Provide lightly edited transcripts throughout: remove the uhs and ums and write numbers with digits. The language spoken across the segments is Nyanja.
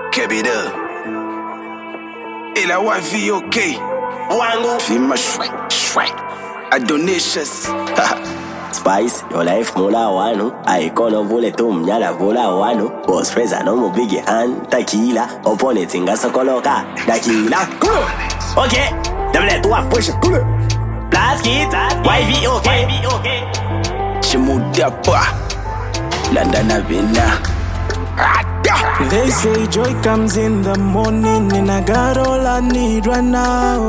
Kebida LYVOK Wango Fima Shrek Adonicious Spice, your life mula wanu Aikono vule tu mnyala vula wanu Boss Freza no mu big hand Tequila, opone tinga sokoloka Tequila, okay Double to a push, Blast Kid, YVOK Shimudapa London Vina They say joy comes in the morning and I got all I need right now.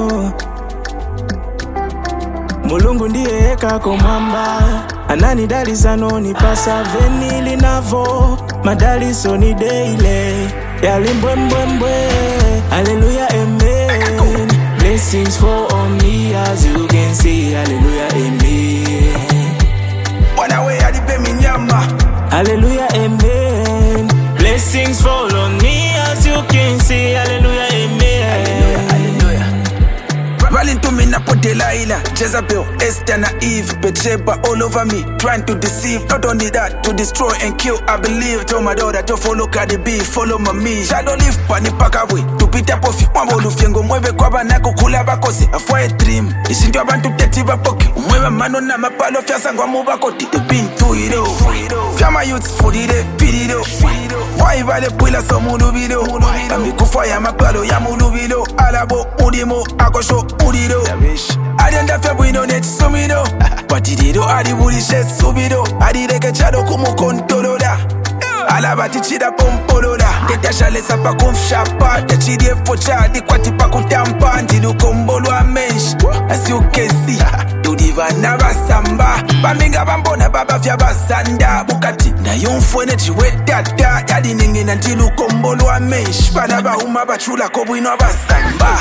Mulungu ndiye eka komamba Anani dali sanoni pasa venili navo Madali soni daily Yali mbwe Hallelujah, amen. Blessings for on me as you can see. Hallelujah, amen. Wanawe adipe minyama Hallelujah, amen. Blessings fall on me as you can see. Hallelujah, amen. Hallelujah Rolling to me na Delilah, Jezebel, Esther na Eve, Bathsheba all over me, trying to deceive. Not only that, to destroy and kill. I believe. Tell my daughter to follow Cardi B, follow me. Shadow live pani pakawe, to pita pofi. Mambo lufyengo mwewe kwa banako kula bakosi. Afwa a dream, ishindu abantu teti bapoke. Mwewe mano na mapalo fiasa ngwa mubakoti. The pin to it all. Fiama youths for it, pity do. Why vale pula so munubido. Amikufa ya mapalo ya munubido. Alabo udimo akosho udido. Adienda febwino net sumido. Patidido adibuli shes subido. Adireke chado kumu kontoloda. Alabati chida pompoloda. Tetasha lesa pa kumfshapa. Techidie focha di kwati pa kutampa. Ndidu kombolo a mensh. As you can see, Dudiva na basamba. Baminga bambona baba fya basanda. Bukati na yumfwene chiwe dada. Yadi ningi na ndidu kombolo a mensh. Banaba uma bachula kobwino basamba.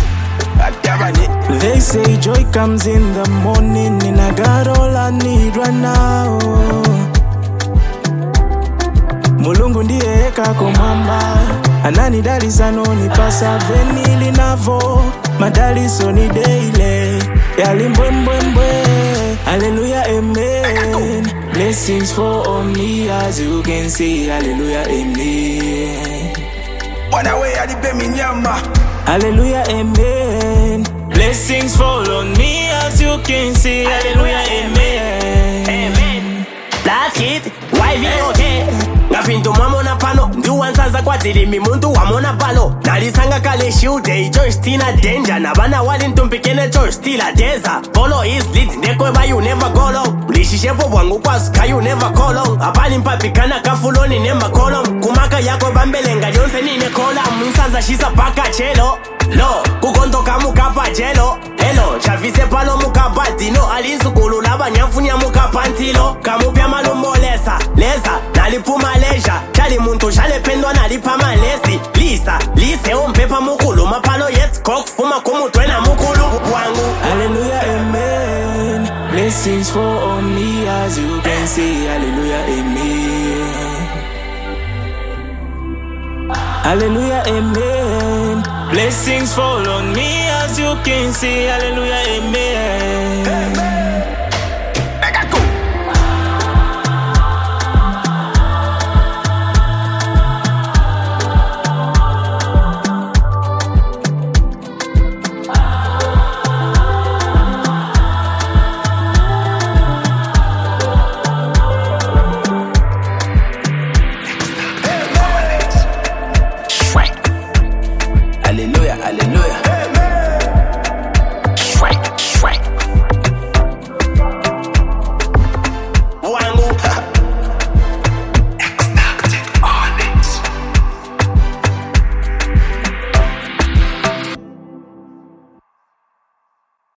They say joy comes in the morning and I got all I need right now. Mulungu ndiye eka komamba Anani dali sanoni pasa venili navo Madali soni daily Yali mbwe Hallelujah, amen. Blessings fall on me as you can see. Hallelujah, amen. Wanawe adipe minyama Hallelujah, amen. Blessings fall on me as you can see. Hallelujah, amen. Blast Kid, YVOK Ngafintu mamona pano Ndiwansanza kwa zilimi muntu wamona palo Nalisanga kale shude George Tina danger Nabana wali ntumpikene George Stila deza Follow his lead Nekweba you never go long Lishishepo wangu kwa ska you never go long Apani mpapikana kafuloni nema kolom Kumaka yako bambelenga jonse nine kola Msanza shisa paka chelo Lo, kukonto kamukapa jelo Hello, chavise palo mukapa dino Alizukulu laba nyafunya mukapa ntilo Kamupya malumbo lesa Nalipuma leja Chali muntu chale pendwa nalipa malesi Lise umpepa mukulu Mapalo yet kok fuma kumutwena mukulu wangu Hallelujah, amen. Blessings fall on me as you can see. Hallelujah, amen. Hallelujah, amen. Blessings fall on me as you can see. Hallelujah, amen.